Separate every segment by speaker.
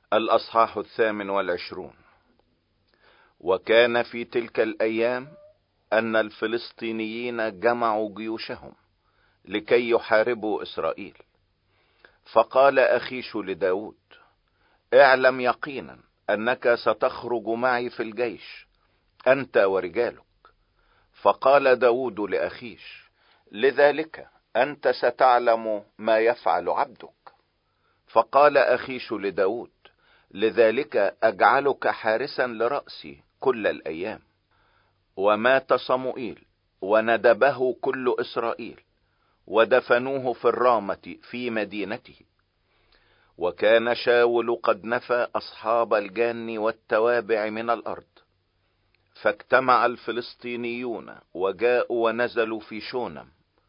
Speaker 1: الأصحاح 28. وكان في تلك الأيام أن الفلسطينيين جمعوا جيوشهم لكي يحاربوا إسرائيل. فقال أخيش لداود: اعلم يقينا أنك ستخرج معي في الجيش، أنت ورجالك. فقال داود لأخيش: لذلك أنت ستعلم ما يفعل عبدك. فقال أخيش لداود: لذلك أجعلك حارسا لرأسي كل الأيام. ومات صموئيل وندبه كل إسرائيل، ودفنوه في الرامة في مدينته. وكان شاول قد نفى أصحاب الجان والتوابع من الأرض. فاجتمع الفلسطينيون وجاءوا ونزلوا في شونم.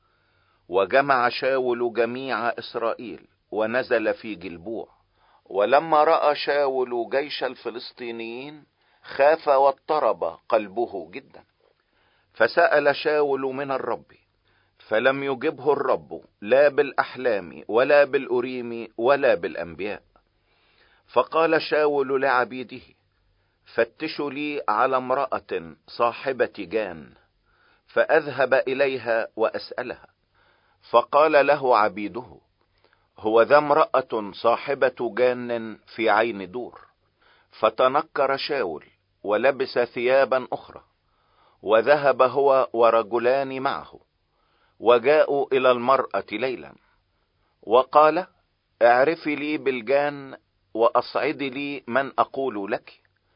Speaker 1: وجمع شاول جميع إسرائيل ونزل في جلبوع. ولما رأى شاول جيش الفلسطينيين خاف واضطرب قلبه جدا. فسأل شاول من الرب، فلم يجبه الرب لا بالأحلام ولا بالأريم ولا بالأنبياء. فقال شاول لعبيده: فتشوا لي على امرأة صاحبة جان، فأذهب إليها وأسألها. فقال له عبيده: هو ذا امرأة صاحبة جان في عين دور. فتنكر شاول ولبس ثيابا أخرى، وذهب هو ورجلان معه، وجاءوا إلى المرأة ليلا. وقال: اعرفي لي بالجان وأصعدي لي من أقول لك.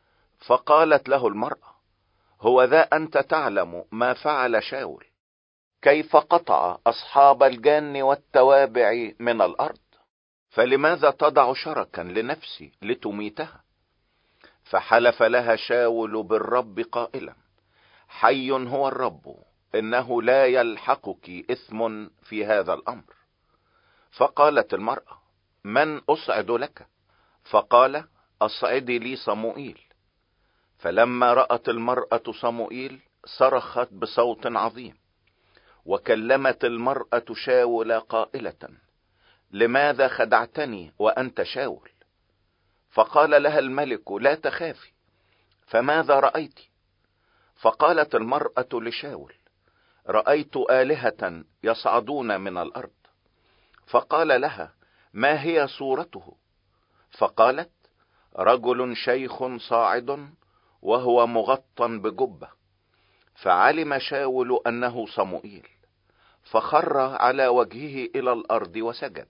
Speaker 1: فقالت له المرأة: هو ذا أنت تعلم ما فعل شاول، كيف قطع أصحاب الجان والتوابع من الأرض، فلماذا تضع شركا لنفسي لتميتها؟ فحلف لها شاول بالرب قائلا: حي هو الرب، إنه لا يلحقك إثم في هذا الأمر. فقالت المرأة: من أصعد لك؟ فقال: أصعدي لي صموئيل. فلما رأت المرأة صموئيل صرخت بصوت عظيم، وكلمت المرأة شاول قائلة: لماذا خدعتني وأنت شاول؟ فقال لها الملك: لا تخافي، فماذا رأيت؟ فقالت المرأة لشاول: رأيت آلهة يصعدون من الأرض. فقال لها: ما هي صورته؟ فقالت: رجل شيخ صاعد وهو مغطى بجبة. فعلم شاول أنه صموئيل، فخر على وجهه إلى الأرض وسجد.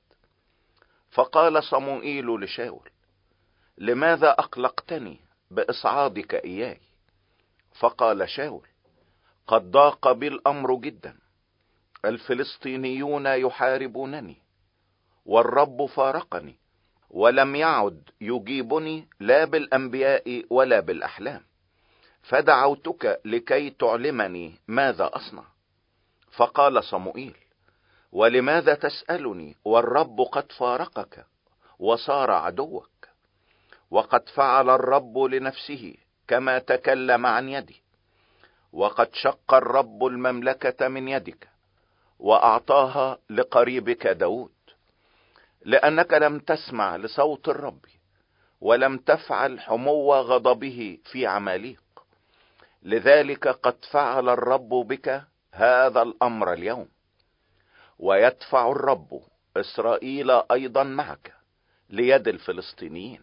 Speaker 1: فقال صموئيل لشاول: لماذا أقلقتني بإصعادك إياي؟ فقال شاول: قد ضاق بي الأمر جدا، الفلسطينيون يحاربونني، والرب فارقني، ولم يعد يجيبني لا بالأنبياء ولا بالأحلام. فدعوتك لكي تعلمني ماذا أصنع. فقال صموئيل: ولماذا تسألني والرب قد فارقك وصار عدوك؟ وقد فعل الرب لنفسه كما تكلم عن يدي، وقد شق الرب المملكة من يدك وأعطاها لقريبك داود، لأنك لم تسمع لصوت الرب، ولم تفعل حمو غضبه في عماليق. لذلك قد فعل الرب بك هذا الأمر اليوم. ويدفع الرب إسرائيل أيضا معك ليد الفلسطينيين.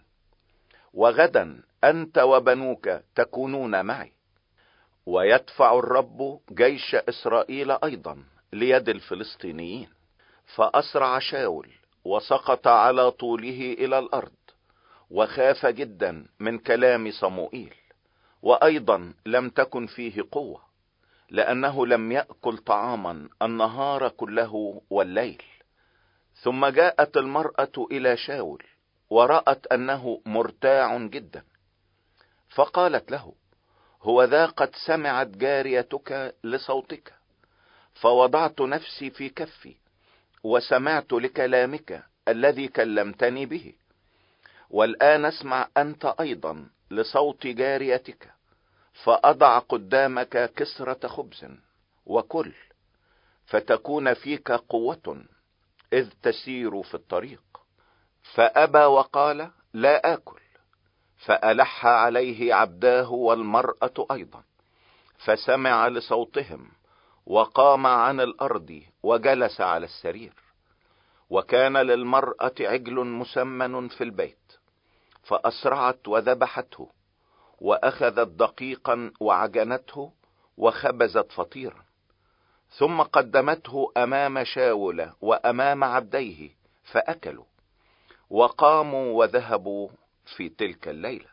Speaker 1: وغدا أنت وبنوك تكونون معي. ويدفع الرب جيش إسرائيل أيضا ليد الفلسطينيين. فأسرع شاول وسقط على طوله إلى الأرض، وخاف جدا من كلام صموئيل. وأيضا لم تكن فيه قوة، لأنه لم يأكل طعاما النهار كله والليل. ثم جاءت المرأة إلى شاول ورأت أنه مرتاع جدا، فقالت له: هو ذا قد سمعت جاريتك لصوتك، فوضعت نفسي في كفي وسمعت لكلامك الذي كلمتني به. والآن اسمع أنت أيضا لصوت جاريتك، فأضع قدامك كسرة خبز وكل، فتكون فيك قوة إذ تسير في الطريق. فأبى وقال: لا آكل. فألح عليه عبداه والمرأة أيضا، فسمع لصوتهم وقام عن الأرض وجلس على السرير. وكان للمرأة عجل مسمن في البيت، فأسرعت وذبحته، وأخذت دقيقا وعجنته وخبزت فطيرا، ثم قدمته أمام شاول وأمام عبديه فأكلوا، وقاموا وذهبوا في تلك الليلة.